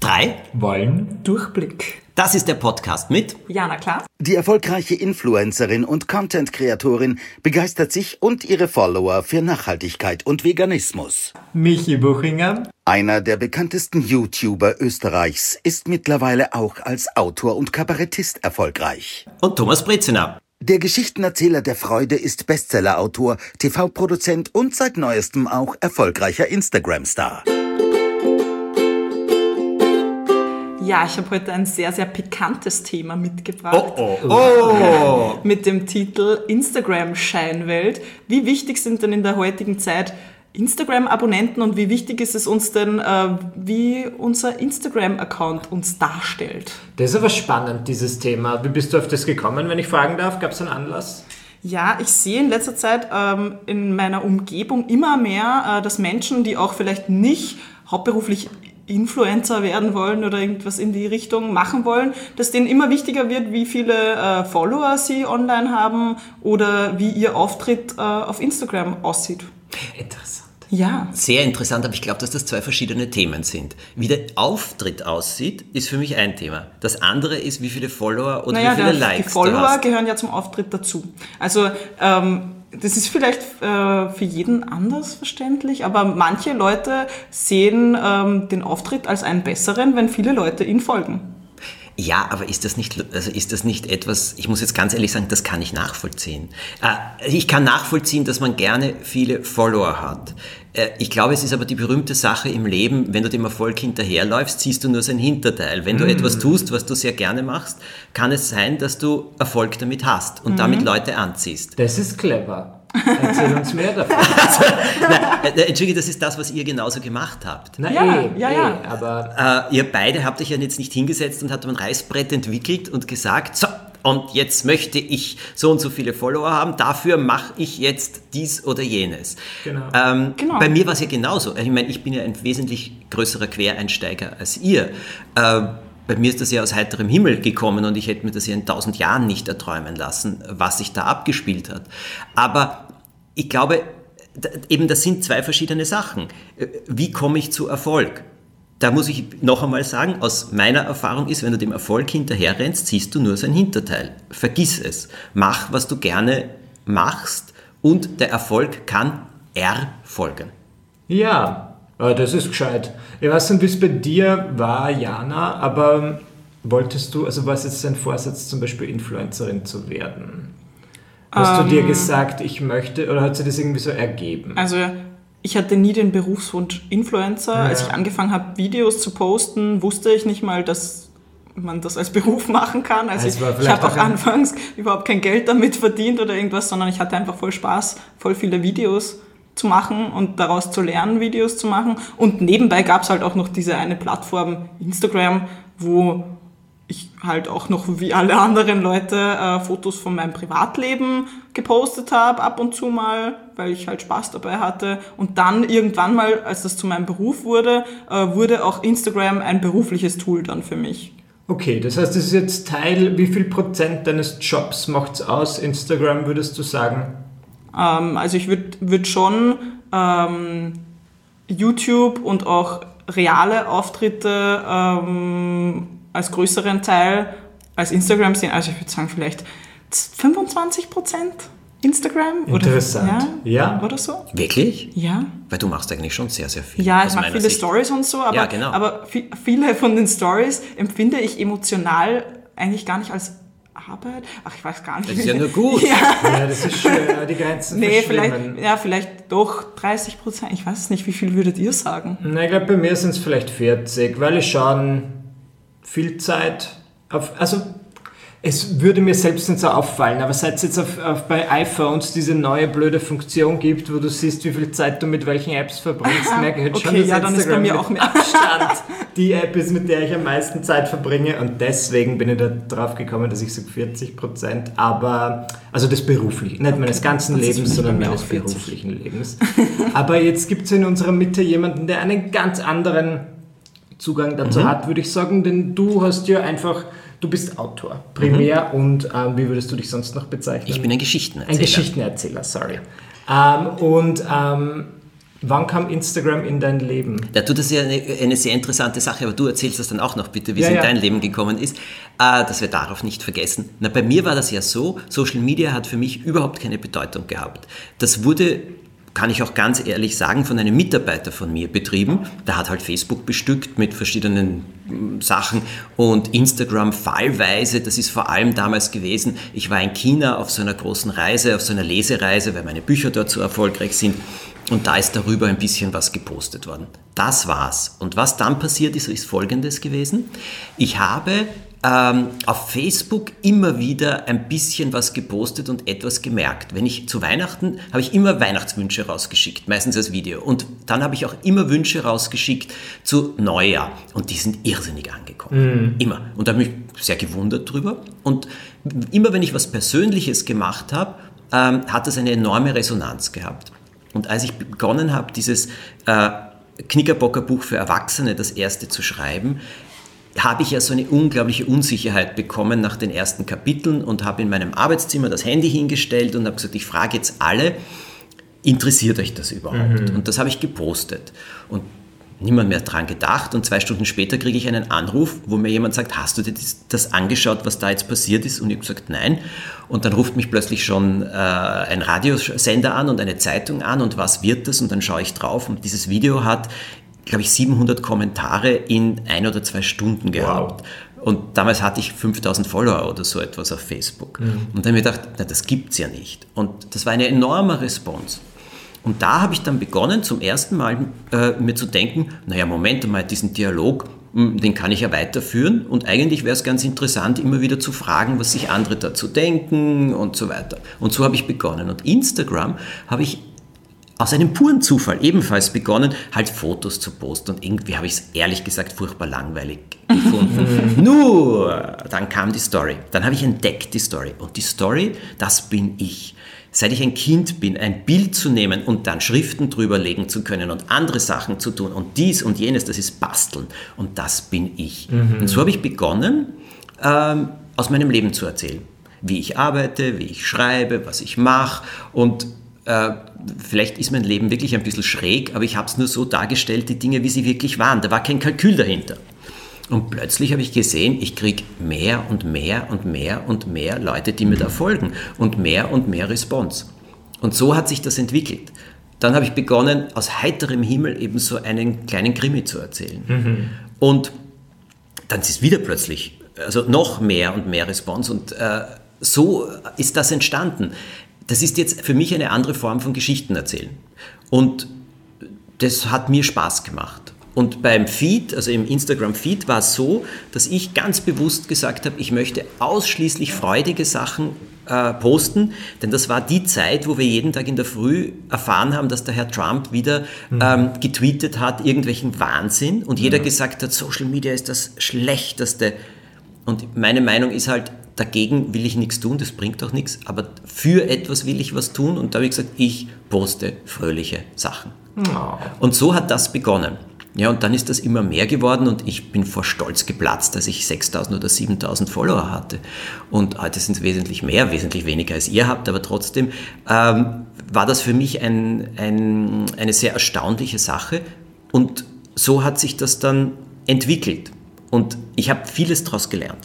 3 wollen Durchblick. Das ist der Podcast mit Jana Klaas. Die erfolgreiche Influencerin und Content-Kreatorin begeistert sich und ihre Follower für Nachhaltigkeit und Veganismus. Michi Buchinger. Einer der bekanntesten YouTuber Österreichs ist mittlerweile auch als Autor und Kabarettist erfolgreich. Und Thomas Brezina. Der Geschichtenerzähler der Freude ist Bestsellerautor, TV-Produzent und seit neuestem auch erfolgreicher Instagram-Star. Ja, ich habe heute ein sehr, sehr pikantes Thema mitgebracht. Mit dem Titel Instagram-Scheinwelt. Wie wichtig sind denn in der heutigen Zeit Instagram-Abonnenten und wie wichtig ist es uns denn, wie unser Instagram-Account uns darstellt? Das ist aber spannend, dieses Thema. Wie bist du auf das gekommen, wenn ich fragen darf? Gab es einen Anlass? Ja, ich sehe in letzter Zeit in meiner Umgebung immer mehr, dass Menschen, die auch vielleicht nicht hauptberuflich Influencer werden wollen oder irgendwas in die Richtung machen wollen, dass denen immer wichtiger wird, wie viele Follower sie online haben oder wie ihr Auftritt auf Instagram aussieht. Interessant. Ja. Sehr interessant, aber ich glaube, dass das zwei verschiedene Themen sind. Wie der Auftritt aussieht, ist für mich ein Thema. Das andere ist, wie viele Follower oder wie viele Likes die Follower du hast. gehören ja zum Auftritt dazu. Also das ist vielleicht für jeden anders verständlich, aber manche Leute sehen den Auftritt als einen besseren, wenn viele Leute ihn folgen. Ja, aber ist das nicht etwas, ich muss jetzt ganz ehrlich sagen, das kann ich nachvollziehen. Ich kann nachvollziehen, dass man gerne viele Follower hat. Ich glaube, es ist aber die berühmte Sache im Leben, wenn du dem Erfolg hinterherläufst, siehst du nur sein Hinterteil. Wenn du etwas tust, was du sehr gerne machst, kann es sein, dass du Erfolg damit hast und damit Leute anziehst. Das ist clever. Erzähl uns mehr davon. Entschuldige, das ist das, was ihr genauso gemacht habt. Ja. Aber ihr beide habt euch ja jetzt nicht hingesetzt und habt ein Reißbrett entwickelt und gesagt, so, und jetzt möchte ich so und so viele Follower haben, dafür mache ich jetzt dies oder jenes. Genau. Bei mir war es ja genauso. Ich meine, ich bin ja ein wesentlich größerer Quereinsteiger als ihr. Bei mir ist das ja aus heiterem Himmel gekommen und ich hätte mir das ja in 1000 Jahren nicht erträumen lassen, was sich da abgespielt hat. Aber ich glaube, eben das sind zwei verschiedene Sachen. Wie komme ich zu Erfolg? Da muss ich noch einmal sagen, aus meiner Erfahrung ist, wenn du dem Erfolg hinterherrennst, siehst du nur sein Hinterteil. Vergiss es. Mach, was du gerne machst und der Erfolg kann erfolgen. ja, das ist gescheit. Ich weiß nicht, wie es bei dir war, Jana, aber wolltest du, also war es jetzt dein Vorsatz, zum Beispiel Influencerin zu werden? Hast du dir gesagt, ich möchte, oder hat sich das irgendwie so ergeben? Also ich hatte nie den Berufswunsch Influencer. Ja. Als ich angefangen habe, Videos zu posten, wusste ich nicht mal, dass man das als Beruf machen kann. Also ich habe auch anfangs überhaupt kein Geld damit verdient oder irgendwas, sondern ich hatte einfach voll Spaß, voll viele Videos zu machen und daraus zu lernen, Videos zu machen. Und nebenbei gab es halt auch noch diese eine Plattform Instagram, wo ich halt auch noch wie alle anderen Leute Fotos von meinem Privatleben gepostet habe, ab und zu mal, weil ich halt Spaß dabei hatte. Und dann irgendwann mal, als das zu meinem Beruf wurde, wurde auch Instagram ein berufliches Tool dann für mich. Okay, das heißt, das ist jetzt Teil, wie viel Prozent deines Jobs macht es aus, Instagram, würdest du sagen? Also ich würd schon YouTube und auch reale Auftritte als größeren Teil als Instagram sehen. Also ich würde sagen vielleicht 25% Instagram. Interessant. Ja. Oder so. Wirklich? Ja. Weil du machst eigentlich schon sehr, sehr viel. Ja, aus ich mache meiner viele Sicht. Stories und so, aber, Ja, genau. aber viele von den Stories empfinde ich emotional eigentlich gar nicht als Arbeit. Ach, ich weiß gar nicht. Das ist ja nur gut. Ja, das ist schwer, die Grenzen verschwimmen. Vielleicht doch 30%. Ich weiß es nicht, wie viel würdet ihr sagen? Na, ich glaube, bei mir sind es vielleicht 40, weil ich schon viel Zeit auf, also es würde mir selbst nicht so auffallen, aber seit es jetzt bei iPhones diese neue blöde Funktion gibt, wo du siehst, wie viel Zeit du mit welchen Apps verbringst, merke ich jetzt schon, dass dann ist bei mir auch mehr Abstand die App ist, mit der ich am meisten Zeit verbringe und deswegen bin ich da drauf gekommen, dass ich so 40%, aber, also des beruflichen, nicht meines ganzen Das ist Lebens, für mich sondern bei mir meines auch 40. beruflichen Lebens. Aber jetzt gibt es in unserer Mitte jemanden, der einen ganz anderen Zugang dazu hat, würde ich sagen, denn du hast ja einfach, du bist Autor, primär und wie würdest du dich sonst noch bezeichnen? Ich bin ein Geschichtenerzähler. Ein Geschichtenerzähler, sorry. Wann kam Instagram in dein Leben? Ja, das ist ja eine sehr interessante Sache, aber du erzählst das dann auch noch bitte, wie es in dein Leben gekommen ist, dass wir darauf nicht vergessen. Na, bei mir war das ja so, Social Media hat für mich überhaupt keine Bedeutung gehabt. Das wurde, kann ich auch ganz ehrlich sagen, von einem Mitarbeiter von mir betrieben. Der hat halt Facebook bestückt mit verschiedenen Sachen und Instagram fallweise. Das ist vor allem damals gewesen, ich war in China auf so einer großen Reise, auf so einer Lesereise, weil meine Bücher dort so erfolgreich sind. Und da ist darüber ein bisschen was gepostet worden. Das war's. Und was dann passiert ist, ist Folgendes gewesen. Ich habe auf Facebook immer wieder ein bisschen was gepostet und etwas gemerkt. Wenn ich zu Weihnachten, habe ich immer Weihnachtswünsche rausgeschickt, meistens als Video. Und dann habe ich auch immer Wünsche rausgeschickt zu Neujahr. Und die sind irrsinnig angekommen. Immer. Und da habe ich mich sehr gewundert drüber. Und immer wenn ich was Persönliches gemacht habe, hat das eine enorme Resonanz gehabt. Und als ich begonnen habe, dieses Knickerbocker-Buch für Erwachsene, das erste zu schreiben, habe ich ja so eine unglaubliche Unsicherheit bekommen nach den ersten Kapiteln und habe in meinem Arbeitszimmer das Handy hingestellt und habe gesagt, ich frage jetzt alle, interessiert euch das überhaupt? Und das habe ich gepostet. Und niemand mehr dran gedacht und 2 Stunden später kriege ich einen Anruf, wo mir jemand sagt, hast du dir das angeschaut, was da jetzt passiert ist? Und ich habe gesagt, nein. Und dann ruft mich plötzlich schon ein Radiosender an und eine Zeitung an und was wird das? Und dann schaue ich drauf und dieses Video hat, glaube ich, 700 Kommentare in 1 oder 2 Stunden gehabt. Wow. Und damals hatte ich 5000 Follower oder so etwas auf Facebook. Und dann habe ich gedacht, na, das gibt's ja nicht. Und das war eine enorme Response. Und da habe ich dann begonnen, zum ersten Mal mir zu denken, naja, Moment mal, diesen Dialog, den kann ich ja weiterführen und eigentlich wäre es ganz interessant, immer wieder zu fragen, was sich andere dazu denken und so weiter. Und so habe ich begonnen. Und Instagram habe ich aus einem puren Zufall ebenfalls begonnen, halt Fotos zu posten. Und irgendwie habe ich es ehrlich gesagt furchtbar langweilig gefunden. Nur, dann kam die Story. Dann habe ich entdeckt die Story. Und die Story, das bin ich. Seit ich ein Kind bin, ein Bild zu nehmen und dann Schriften drüber legen zu können und andere Sachen zu tun und dies und jenes, das ist Basteln. Und das bin ich. Und so habe ich begonnen, aus meinem Leben zu erzählen. Wie ich arbeite, wie ich schreibe, was ich mache und vielleicht ist mein Leben wirklich ein bisschen schräg, aber ich habe es nur so dargestellt, die Dinge, wie sie wirklich waren. Da war kein Kalkül dahinter. Und plötzlich habe ich gesehen, ich kriege mehr und mehr und mehr und mehr Leute, die mir da folgen und mehr Response. Und so hat sich das entwickelt. Dann habe ich begonnen, aus heiterem Himmel eben so einen kleinen Krimi zu erzählen. Und dann ist wieder plötzlich, also noch mehr und mehr Response und so ist das entstanden. Das ist jetzt für mich eine andere Form von Geschichten erzählen. Und das hat mir Spaß gemacht. Und beim Feed, also im Instagram-Feed, war es so, dass ich ganz bewusst gesagt habe, ich möchte ausschließlich freudige Sachen posten, denn das war die Zeit, wo wir jeden Tag in der Früh erfahren haben, dass der Herr Trump wieder getweetet hat, irgendwelchen Wahnsinn und jeder gesagt hat, Social Media ist das Schlechteste. Und meine Meinung ist halt, dagegen will ich nichts tun, das bringt auch nichts, aber für etwas will ich was tun und da habe ich gesagt, ich poste fröhliche Sachen. Oh. Und so hat das begonnen. Ja, und dann ist das immer mehr geworden und ich bin vor Stolz geplatzt, als ich 6.000 oder 7.000 Follower hatte. Und heute sind es wesentlich mehr, wesentlich weniger als ihr habt, aber trotzdem war das für mich eine sehr erstaunliche Sache und so hat sich das dann entwickelt und ich habe vieles daraus gelernt.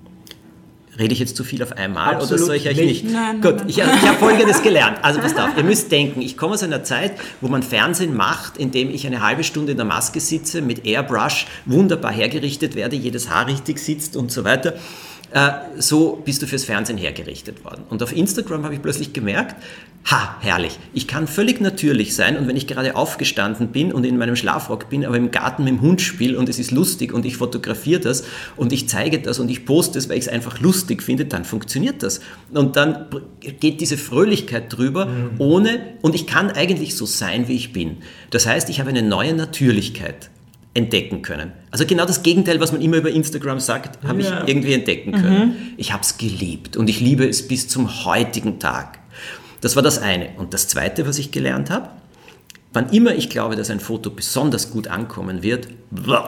Rede ich jetzt zu viel auf einmal? Absolut oder soll ich euch nicht? Nein, Gut, ich habe Folgendes gelernt. Also passt auf, ihr müsst denken, ich komme aus einer Zeit, wo man Fernsehen macht, indem ich eine halbe Stunde in der Maske sitze, mit Airbrush wunderbar hergerichtet werde, jedes Haar richtig sitzt und so weiter. So bist du fürs Fernsehen hergerichtet worden. Und auf Instagram habe ich plötzlich gemerkt, herrlich, ich kann völlig natürlich sein und wenn ich gerade aufgestanden bin und in meinem Schlafrock bin, aber im Garten mit dem Hund spiele und es ist lustig und ich fotografiere das und ich zeige das und ich poste es, weil ich es einfach lustig finde, dann funktioniert das. Und dann geht diese Fröhlichkeit drüber, und ich kann eigentlich so sein, wie ich bin. Das heißt, ich habe eine neue Natürlichkeit entdecken können. Also genau das Gegenteil, was man immer über Instagram sagt, habe ich irgendwie entdecken können. Ich habe es geliebt und ich liebe es bis zum heutigen Tag. Das war das eine. Und das zweite, was ich gelernt habe, wann immer ich glaube, dass ein Foto besonders gut ankommen wird,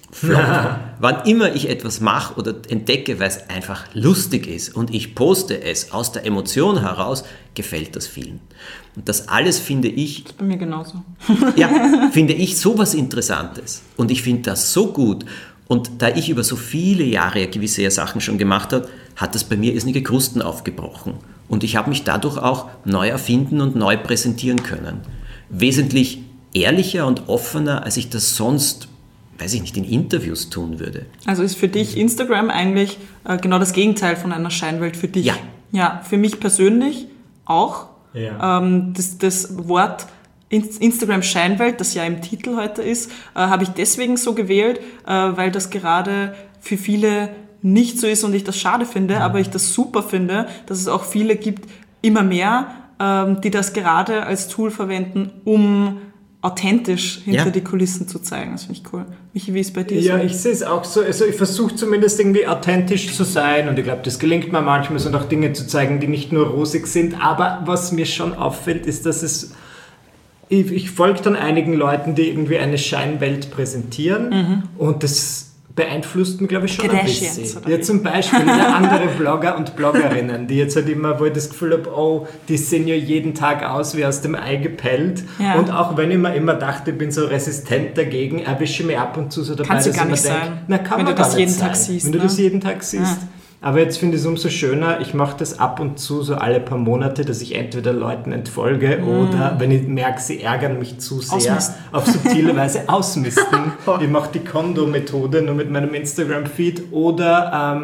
flop. Wann immer ich etwas mache oder entdecke, weil es einfach lustig ist und ich poste es aus der Emotion heraus, gefällt das vielen. Und das alles finde ich... Das ist bei mir genauso. Ja, finde ich sowas Interessantes. Und ich finde das so gut. Und da ich über so viele Jahre gewisse Sachen schon gemacht habe, hat das bei mir irrsinnige Krusten aufgebrochen. Und ich habe mich dadurch auch neu erfinden und neu präsentieren können. Wesentlich ehrlicher und offener, als ich das sonst, weiß ich nicht, in Interviews tun würde. Also ist für dich Instagram eigentlich genau das Gegenteil von einer Scheinwelt für dich? Ja. Ja, für mich persönlich auch. Ja. Das Wort Instagram Scheinwelt, das ja im Titel heute ist, habe ich deswegen so gewählt, weil das gerade für viele nicht so ist und ich das schade finde, aber ich das super finde, dass es auch viele gibt, immer mehr, die das gerade als Tool verwenden, um authentisch hinter die Kulissen zu zeigen. Das finde ich cool. Michi, wie ist es bei dir so? Ja, ich sehe es auch so. Also ich versuche zumindest irgendwie authentisch zu sein und ich glaube, das gelingt mir manchmal, und auch Dinge zu zeigen, die nicht nur rosig sind. Aber was mir schon auffällt, ist, dass ich folge dann einigen Leuten, die irgendwie eine Scheinwelt präsentieren und das beeinflusst mich, glaube ich, schon ein bisschen. Ja, zum Beispiel andere Blogger und Bloggerinnen, die jetzt halt immer, wo ich das Gefühl habe, oh, die sehen ja jeden Tag aus wie aus dem Ei gepellt. Ja. Und auch wenn ich mir immer dachte, ich bin so resistent dagegen, erwische ich mich ab und zu so dabei, dass ich mir denke, wenn du das jeden Tag siehst. Wenn du das jeden Tag siehst. Ja. Aber jetzt finde ich es umso schöner, ich mache das ab und zu so alle paar Monate, dass ich entweder Leuten entfolge oder, wenn ich merke, sie ärgern mich zu sehr, auf subtile Weise ausmisten. Ich mache die Kondo-Methode nur mit meinem Instagram-Feed oder,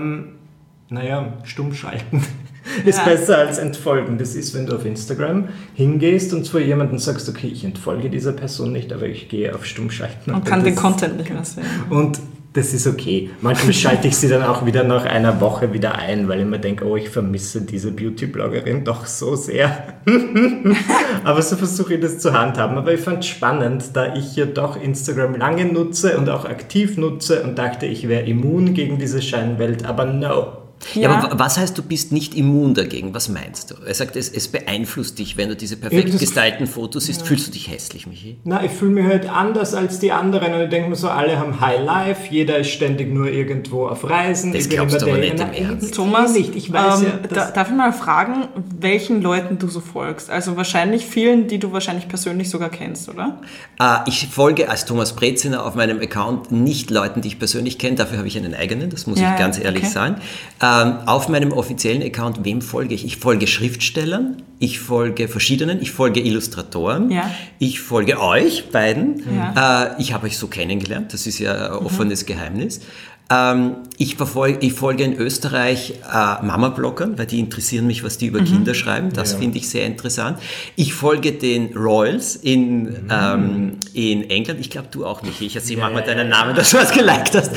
stumm schalten. Ist besser als entfolgen. Das ist, wenn du auf Instagram hingehst und zu jemandem sagst, okay, ich entfolge dieser Person nicht, aber ich gehe auf stumm schalten. Und kann den Content nicht mehr sehen. Und das ist okay. Manchmal schalte ich sie dann auch wieder nach einer Woche wieder ein, weil ich mir denke, oh, ich vermisse diese Beauty-Bloggerin doch so sehr. Aber so versuche ich das zu handhaben. Aber ich fand es spannend, da ich ja doch Instagram lange nutze und auch aktiv nutze und dachte, ich wäre immun gegen diese Scheinwelt, aber no. Ja, aber was heißt, du bist nicht immun dagegen? Was meinst du? Er sagt, es beeinflusst dich, wenn du diese perfekt gestylten Fotos siehst. Fühlst du dich hässlich, Michi? Na, ich fühle mich halt anders als die anderen und ich denke mir so, alle haben High Life, jeder ist ständig nur irgendwo auf Reisen. Das glaubst du aber nicht im Ernst. Thomas, ich weiß darf ich mal fragen, welchen Leuten du so folgst? Also wahrscheinlich vielen, die du wahrscheinlich persönlich sogar kennst, oder? Ich folge als Thomas Breziner auf meinem Account nicht Leuten, die ich persönlich kenne. Dafür habe ich einen eigenen, das muss ich ganz ehrlich sagen. Auf meinem offiziellen Account, wem folge ich? Ich folge Schriftstellern, ich folge verschiedenen, ich folge Illustratoren, ich folge euch beiden. Ich habe euch so kennengelernt, das ist ja ein offenes Geheimnis. Ich folge in Österreich Mama-Bloggern, weil die interessieren mich, was die über Kinder schreiben. Das finde ich sehr interessant. Ich folge den Royals in England. Ich glaube, du auch nicht. Ich erzähle manchmal deinen Namen, dass du was geliked hast.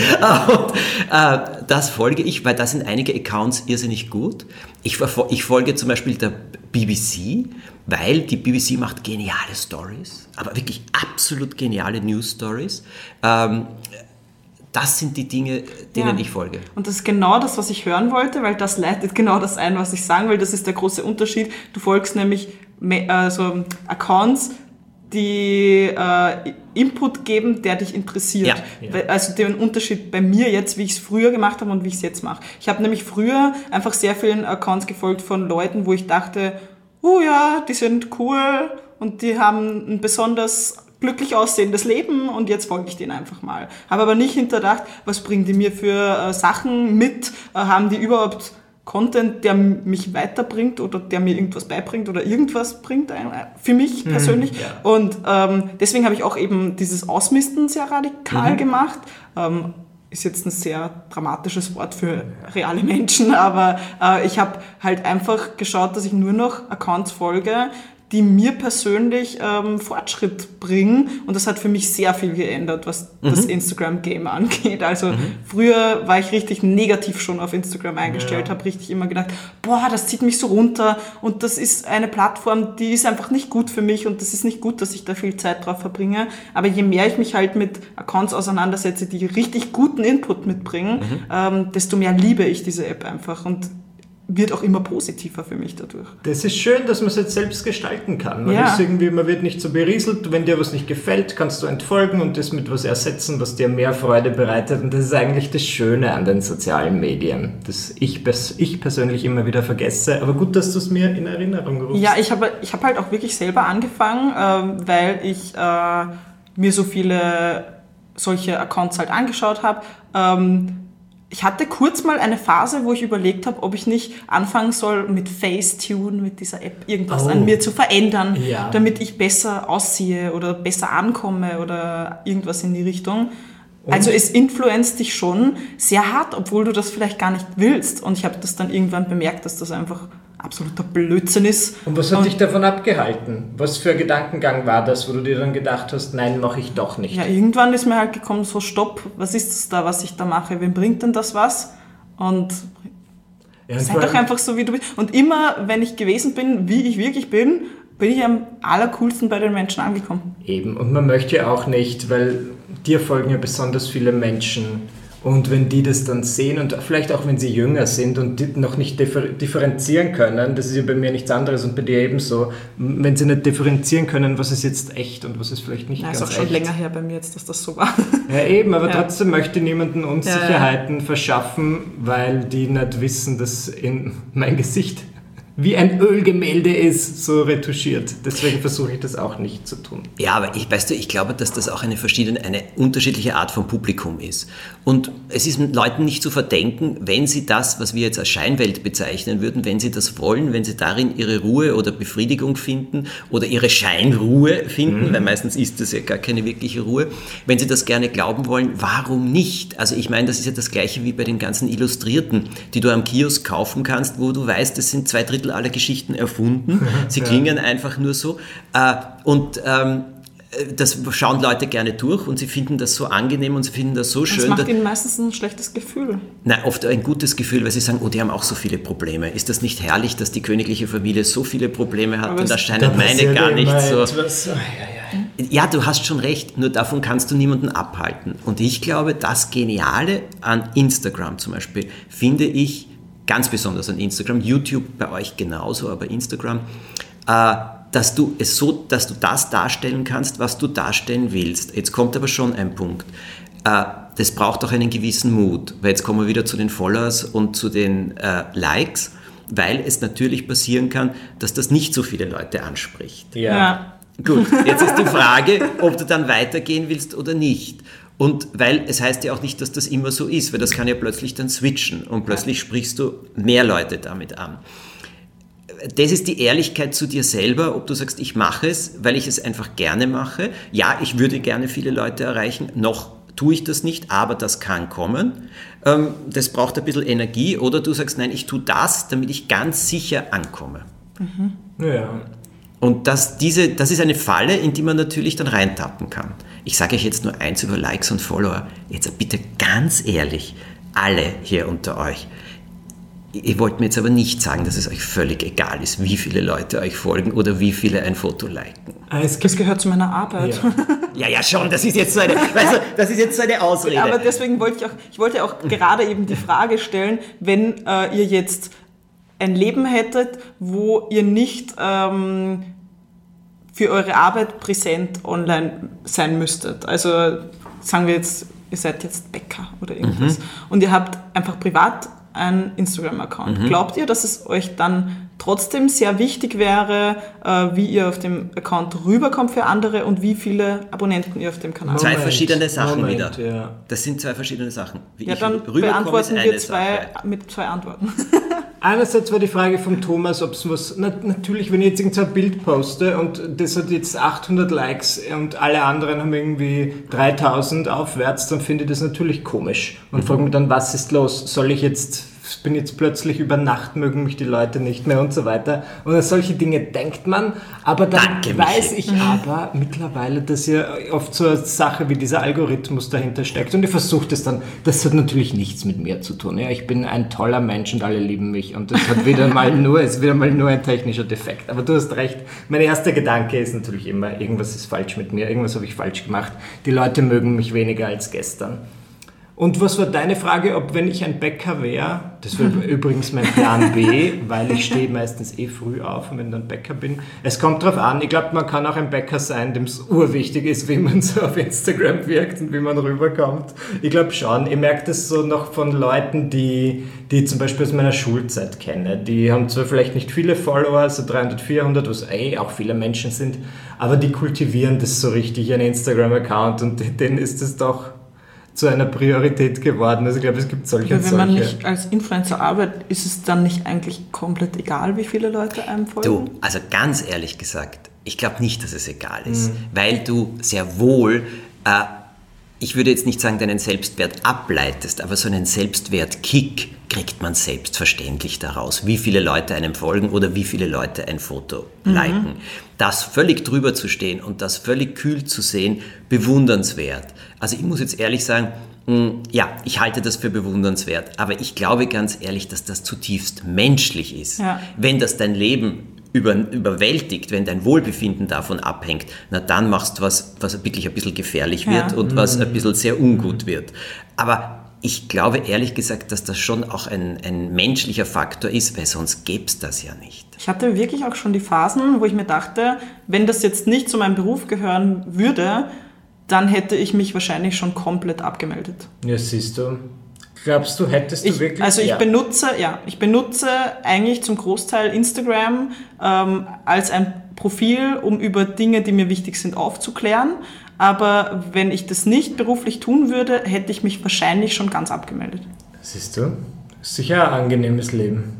Und, das folge ich, weil da sind einige Accounts irrsinnig gut. Ich folge zum Beispiel der BBC, weil die BBC macht geniale Stories, aber wirklich absolut geniale News-Stories. Das sind die Dinge, denen ich folge. Und das ist genau das, was ich hören wollte, weil das leitet genau das ein, was ich sagen will. Das ist der große Unterschied. Du folgst nämlich Accounts, die Input geben, der dich interessiert. Ja. Also den Unterschied bei mir jetzt, wie ich es früher gemacht habe und wie ich es jetzt mache. Ich habe nämlich früher einfach sehr vielen Accounts gefolgt von Leuten, wo ich dachte, oh ja, die sind cool und die haben ein besonders glücklich aussehendes Leben und jetzt folge ich denen einfach mal. Habe aber nicht hinterdacht, was bringen die mir für Sachen mit, haben die überhaupt Content, der mich weiterbringt oder der mir irgendwas beibringt oder irgendwas bringt, für mich persönlich. Ja. Und deswegen habe ich auch eben dieses Ausmisten sehr radikal gemacht. Ist jetzt ein sehr dramatisches Wort für reale Menschen, aber ich habe halt einfach geschaut, dass ich nur noch Accounts folge, die mir persönlich Fortschritt bringen. Und das hat für mich sehr viel geändert, was das Instagram-Game angeht. Also früher war ich richtig negativ schon auf Instagram eingestellt, habe richtig immer gedacht, boah, das zieht mich so runter und das ist eine Plattform, die ist einfach nicht gut für mich und das ist nicht gut, dass ich da viel Zeit drauf verbringe. Aber je mehr ich mich halt mit Accounts auseinandersetze, die richtig guten Input mitbringen, desto mehr liebe ich diese App einfach. Und wird auch immer positiver für mich dadurch. Das ist schön, dass man es jetzt selbst gestalten kann. Man wird nicht so berieselt. Wenn dir was nicht gefällt, kannst du entfolgen und das mit was ersetzen, was dir mehr Freude bereitet. Und das ist eigentlich das Schöne an den sozialen Medien, das ich persönlich immer wieder vergesse. Aber gut, dass du es mir in Erinnerung rufst. Ja, ich hab halt auch wirklich selber angefangen, weil ich mir so viele solche Accounts halt angeschaut habe. Ich hatte kurz mal eine Phase, wo ich überlegt habe, ob ich nicht anfangen soll, mit Facetune, mit dieser App, irgendwas an mir zu verändern, damit ich besser aussehe oder besser ankomme oder irgendwas in die Richtung. Also es influenzt dich schon sehr hart, obwohl du das vielleicht gar nicht willst. Und ich habe das dann irgendwann bemerkt, dass das einfach absoluter Blödsinn ist. Und was hat dich davon abgehalten? Was für ein Gedankengang war das, wo du dir dann gedacht hast, nein, mache ich doch nicht? Ja, irgendwann ist mir halt gekommen, so stopp, was ist das da, was ich da mache? Wem bringt denn das was? Und sei doch einfach so, wie du bist. Und immer, wenn ich gewesen bin, wie ich wirklich bin ich am allercoolsten bei den Menschen angekommen. Eben, und man möchte ja auch nicht, weil dir folgen ja besonders viele Menschen. Und wenn die das dann sehen und vielleicht auch wenn sie jünger sind und die noch nicht differenzieren können, das ist ja bei mir nichts anderes und bei dir ebenso, wenn sie nicht differenzieren können, was ist jetzt echt und was ist vielleicht nicht ganz echt. Das ist auch schon länger her bei mir jetzt, dass das so war. Ja eben, aber trotzdem möchte niemanden Unsicherheiten verschaffen, weil die nicht wissen, dass in mein Gesicht wie ein Ölgemälde ist, so retuschiert. Deswegen versuche ich das auch nicht zu tun. Ja, aber ich glaube, dass das auch eine unterschiedliche Art von Publikum ist. Und es ist Leuten nicht zu verdenken, wenn sie das, was wir jetzt als Scheinwelt bezeichnen würden, wenn sie das wollen, wenn sie darin ihre Ruhe oder Befriedigung finden oder ihre Scheinruhe finden, weil meistens ist das ja gar keine wirkliche Ruhe, wenn sie das gerne glauben wollen, warum nicht? Also ich meine, das ist ja das Gleiche wie bei den ganzen Illustrierten, die du am Kiosk kaufen kannst, wo du weißt, das sind 2/3 aller Geschichten erfunden. Sie klingen einfach nur so. Das schauen Leute gerne durch und sie finden das so angenehm und sie finden das so schön. Das macht ihnen meistens ein schlechtes Gefühl. Nein, oft ein gutes Gefühl, weil sie sagen, oh, die haben auch so viele Probleme. Ist das nicht herrlich, dass die königliche Familie so viele Probleme hat und erscheinen meine gar nicht so. Ja, du hast schon recht, nur davon kannst du niemanden abhalten. Und ich glaube, das Geniale an Instagram zum Beispiel, finde ich, ganz besonders an Instagram, YouTube bei euch genauso, aber Instagram, dass du das darstellen kannst, was du darstellen willst. Jetzt kommt aber schon ein Punkt. Das braucht auch einen gewissen Mut, weil jetzt kommen wir wieder zu den Followers und zu den Likes, weil es natürlich passieren kann, dass das nicht so viele Leute anspricht. Ja. Gut, jetzt ist die Frage, ob du dann weitergehen willst oder nicht. Und weil es heißt ja auch nicht, dass das immer so ist, weil das kann ja plötzlich dann switchen und plötzlich sprichst du mehr Leute damit an. Das ist die Ehrlichkeit zu dir selber, ob du sagst, ich mache es, weil ich es einfach gerne mache. Ja, ich würde gerne viele Leute erreichen, noch tue ich das nicht, aber das kann kommen. Das braucht ein bisschen Energie. Oder du sagst, nein, ich tue das, damit ich ganz sicher ankomme. Ja. Und das ist eine Falle, in die man natürlich dann reintappen kann. Ich sage euch jetzt nur eins über Likes und Follower. Jetzt bitte ganz ehrlich, alle hier unter euch. Ihr wollt mir jetzt aber nicht sagen, dass es euch völlig egal ist, wie viele Leute euch folgen oder wie viele ein Foto liken. Das gehört zu meiner Arbeit. Ja, schon, das ist jetzt so eine Ausrede. Aber deswegen wollte ich auch gerade eben die Frage stellen, wenn ihr jetzt ein Leben hättet, wo ihr nicht für eure Arbeit präsent online sein müsstet. Also sagen wir jetzt, ihr seid jetzt Bäcker oder irgendwas und ihr habt einfach privat einen Instagram-Account. Glaubt ihr, dass es euch dann trotzdem sehr wichtig wäre, wie ihr auf dem Account rüberkommt für andere und wie viele Abonnenten ihr auf dem Kanal habt? Zwei verschiedene Sachen wieder. Ja. Das sind zwei verschiedene Sachen. Wie ja, dann beantworten wir mit zwei Antworten. Einerseits war die Frage vom Thomas, ob es was, natürlich, wenn ich jetzt irgendein Bild poste und das hat jetzt 800 Likes und alle anderen haben irgendwie 3000 aufwärts, dann finde ich das natürlich komisch und frage mich dann, was ist los? Bin jetzt plötzlich über Nacht, mögen mich die Leute nicht mehr und so weiter. Und an solche Dinge denkt man, aber dann weiß ich aber mittlerweile, dass ja oft so eine Sache wie dieser Algorithmus dahinter steckt und ich versuche das dann, das hat natürlich nichts mit mir zu tun. Ja, ich bin ein toller Mensch und alle lieben mich und das hat wieder mal nur ein technischer Defekt. Aber du hast recht, mein erster Gedanke ist natürlich immer, irgendwas ist falsch mit mir, irgendwas habe ich falsch gemacht. Die Leute mögen mich weniger als gestern. Und was war deine Frage, ob wenn ich ein Bäcker wäre, das wäre übrigens mein Plan B, weil ich stehe meistens früh auf, wenn ich dann Bäcker bin. Es kommt drauf an, ich glaube, man kann auch ein Bäcker sein, dem es urwichtig ist, wie man so auf Instagram wirkt und wie man rüberkommt. Ich glaube schon, ich merke das so noch von Leuten, die zum Beispiel aus meiner Schulzeit kenne. Die haben zwar vielleicht nicht viele Follower, so 300, 400, was auch viele Menschen sind, aber die kultivieren das so richtig, einen Instagram-Account, und denen ist es doch zu einer Priorität geworden. Also ich glaube, es gibt solche und solche. Wenn man nicht als Influencer arbeitet, ist es dann nicht eigentlich komplett egal, wie viele Leute einem folgen? Du, also ganz ehrlich gesagt, ich glaube nicht, dass es egal ist, weil du sehr wohl, ich würde jetzt nicht sagen, deinen Selbstwert ableitest, aber so einen Selbstwertkick kriegt man selbstverständlich daraus, wie viele Leute einem folgen oder wie viele Leute ein Foto liken. Das völlig drüber zu stehen und das völlig kühl zu sehen, bewundernswert. Also ich muss jetzt ehrlich sagen, ja, ich halte das für bewundernswert, aber ich glaube ganz ehrlich, dass das zutiefst menschlich ist. Ja. Wenn das dein Leben überwältigt, wenn dein Wohlbefinden davon abhängt, na dann machst du was wirklich ein bisschen gefährlich wird und was ein bisschen sehr ungut wird. Aber ich glaube ehrlich gesagt, dass das schon auch ein menschlicher Faktor ist, weil sonst gäbe es das ja nicht. Ich hatte wirklich auch schon die Phasen, wo ich mir dachte, wenn das jetzt nicht zu meinem Beruf gehören würde, dann hätte ich mich wahrscheinlich schon komplett abgemeldet. Ja, siehst du. Glaubst du, hättest du wirklich... Also ich benutze eigentlich zum Großteil Instagram als ein Profil, um über Dinge, die mir wichtig sind, aufzuklären. Aber wenn ich das nicht beruflich tun würde, hätte ich mich wahrscheinlich schon ganz abgemeldet. Siehst du? Sicher ein angenehmes Leben.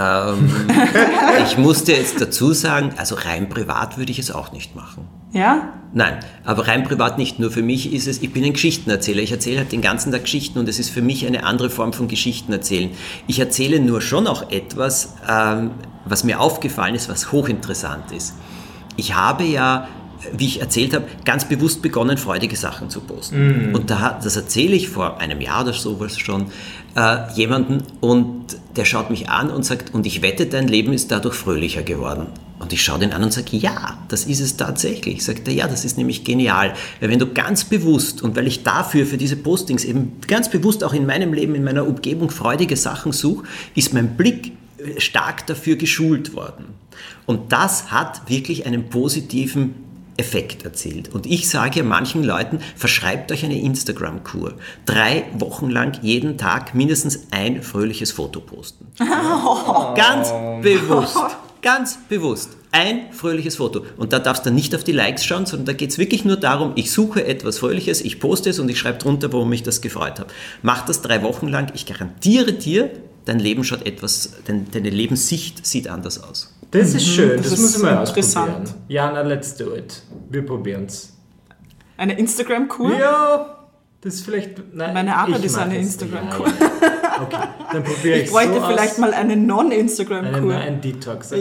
Ich muss dir jetzt dazu sagen, also rein privat würde ich es auch nicht machen. Ja? Nein, aber rein privat nicht. Nur für mich ist es, ich bin ein Geschichtenerzähler. Ich erzähle halt den ganzen Tag Geschichten und es ist für mich eine andere Form von Geschichtenerzählen. Ich erzähle nur schon auch etwas, was mir aufgefallen ist, was hochinteressant ist. Ich habe ja, wie ich erzählt habe, ganz bewusst begonnen, freudige Sachen zu posten. Und das erzähle ich vor einem Jahr oder sowas schon jemanden und der schaut mich an und sagt, und ich wette, dein Leben ist dadurch fröhlicher geworden. Und ich schaue den an und sage, ja, das ist es tatsächlich. Sagt er, ja, das ist nämlich genial. Weil wenn du ganz bewusst, und weil ich dafür, für diese Postings eben ganz bewusst auch in meinem Leben, in meiner Umgebung freudige Sachen suche, ist mein Blick stark dafür geschult worden. Und das hat wirklich einen positiven Effekt erzielt. Und ich sage ja manchen Leuten, verschreibt euch eine Instagram-Kur. 3 Wochen lang jeden Tag mindestens ein fröhliches Foto posten. Ganz bewusst. Ganz bewusst. Ein fröhliches Foto. Und da darfst du nicht auf die Likes schauen, sondern da geht es wirklich nur darum, ich suche etwas Fröhliches, ich poste es und ich schreibe drunter, warum mich das gefreut hat. Mach das 3 Wochen lang. Ich garantiere dir, dein Leben schaut deine Lebenssicht sieht anders aus. Das ist schön, das muss ich mal ausprobieren. Jana, let's do it. Wir probieren es. Eine Instagram-Kur? Ja, das ist vielleicht... Nein, meine Arbeit ist eine Instagram-Kur. Ja. Okay, dann probiere ich es so aus. Ich bräuchte vielleicht mal eine Non-Instagram-Kur. Ein Detox.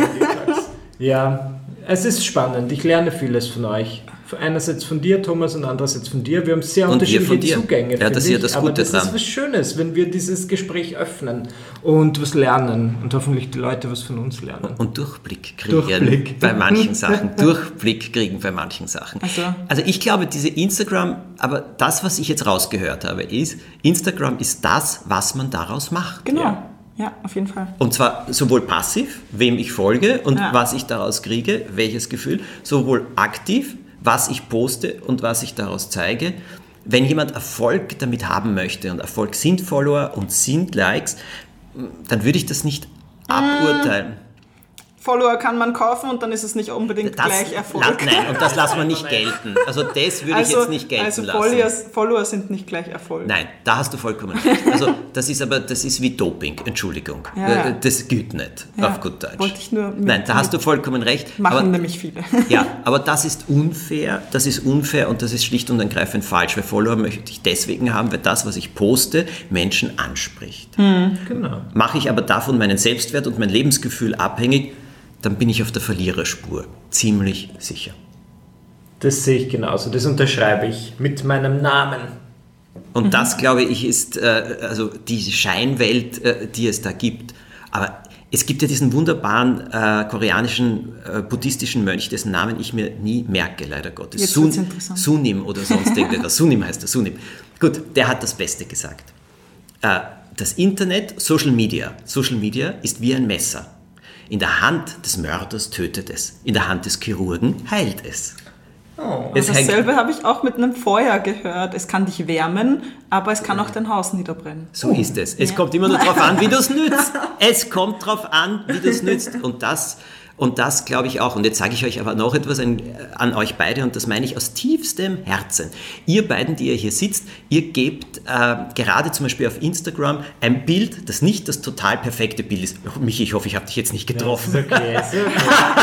Ja, es ist spannend. Ich lerne vieles von euch. Einerseits von dir, Thomas, und andererseits von dir. Wir haben sehr unterschiedliche Zugänge, ja, das ist ja das Gute dran. Das ist was Schönes, wenn wir dieses Gespräch öffnen und was lernen und hoffentlich die Leute was von uns lernen. Und Durchblick kriegen bei manchen Sachen. Durchblick kriegen bei manchen Sachen. Also ich glaube, diese Instagram, aber das, was ich jetzt rausgehört habe, ist, Instagram ist das, was man daraus macht. Genau. Ja, auf jeden Fall. Und zwar sowohl passiv, wem ich folge und was ich daraus kriege, welches Gefühl, sowohl aktiv, was ich poste und was ich daraus zeige. Wenn jemand Erfolg damit haben möchte und Erfolg sind Follower und sind Likes, dann würde ich das nicht aburteilen. Follower kann man kaufen und dann ist es nicht unbedingt gleich Erfolg. Nein, und das lassen wir nicht gelten. Also das würde ich jetzt nicht gelten lassen. Follower sind nicht gleich Erfolg. Nein, da hast du vollkommen recht. Also das ist wie Doping, Entschuldigung. Ja. Das gilt nicht, auf gut Deutsch. Wollte ich nur Nein, da hast du vollkommen recht. Machen nämlich viele. Ja, aber das ist unfair und das ist schlicht und ergreifend falsch, weil Follower möchte ich deswegen haben, weil das, was ich poste, Menschen anspricht. Genau. Mache ich aber davon meinen Selbstwert und mein Lebensgefühl abhängig, dann bin ich auf der Verliererspur. Ziemlich sicher. Das sehe ich genauso. Das unterschreibe ich mit meinem Namen. Und das, glaube ich, ist also die Scheinwelt, die es da gibt. Aber es gibt ja diesen wunderbaren koreanischen buddhistischen Mönch, dessen Namen ich mir nie merke, leider Gottes. Sunim oder sonst irgendetwas. Sunim heißt er, Sunim. Gut, der hat das Beste gesagt. Das Internet, Social Media ist wie ein Messer. In der Hand des Mörders tötet es, in der Hand des Chirurgen heilt es. Oh, dasselbe habe ich auch mit einem Feuer gehört. Es kann dich wärmen, aber es kann auch dein Haus niederbrennen. So ist es. Es kommt immer nur darauf an, wie du es nützt. Es kommt darauf an, wie du es nützt. Und das glaube ich auch. Und jetzt sage ich euch aber noch etwas an euch beide, und das meine ich aus tiefstem Herzen. Ihr beiden, die ihr hier sitzt, ihr gebt gerade zum Beispiel auf Instagram ein Bild, das nicht das total perfekte Bild ist. Michi, ich hoffe, ich habe dich jetzt nicht getroffen. Ja, ist okay.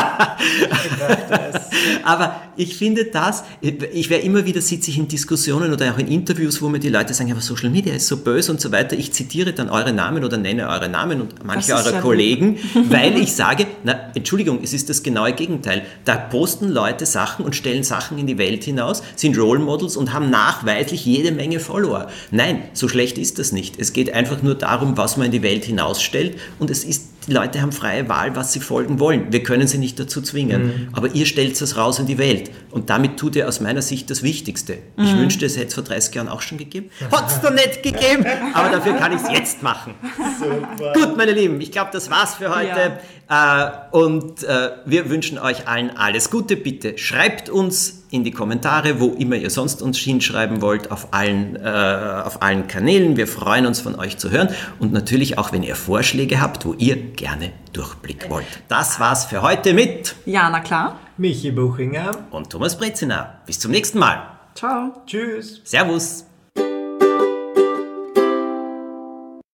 Aber ich finde ich werde immer wieder, sitze ich in Diskussionen oder auch in Interviews, wo mir die Leute sagen, aber Social Media ist so böse und so weiter. Ich zitiere dann eure Namen oder nenne eure Namen und manche eurer Kollegen, weil ich sage, Entschuldigung, es ist das genaue Gegenteil. Da posten Leute Sachen und stellen Sachen in die Welt hinaus, sind Role Models und haben nachweislich jede Menge Follower. Nein, so schlecht ist das nicht. Es geht einfach nur darum, was man in die Welt hinausstellt, und die Leute haben freie Wahl, was sie folgen wollen. Wir können sie nicht dazu zwingen. Aber ihr stellt es raus in die Welt. Und damit tut ihr aus meiner Sicht das Wichtigste. Ich wünschte, es hätte es vor 30 Jahren auch schon gegeben. Hat es doch nicht gegeben, aber dafür kann ich es jetzt machen. Super. Gut, meine Lieben, ich glaube, das war's für heute. Ja. Und wir wünschen euch allen alles Gute. Bitte schreibt uns in die Kommentare, wo immer ihr sonst uns hinschreiben wollt, auf allen Kanälen. Wir freuen uns, von euch zu hören. Und natürlich auch, wenn ihr Vorschläge habt, wo ihr gerne Durchblick wollt. Das war's für heute mit Jana Klar, Michi Buchinger und Thomas Brezina. Bis zum nächsten Mal. Ciao. Tschüss. Servus.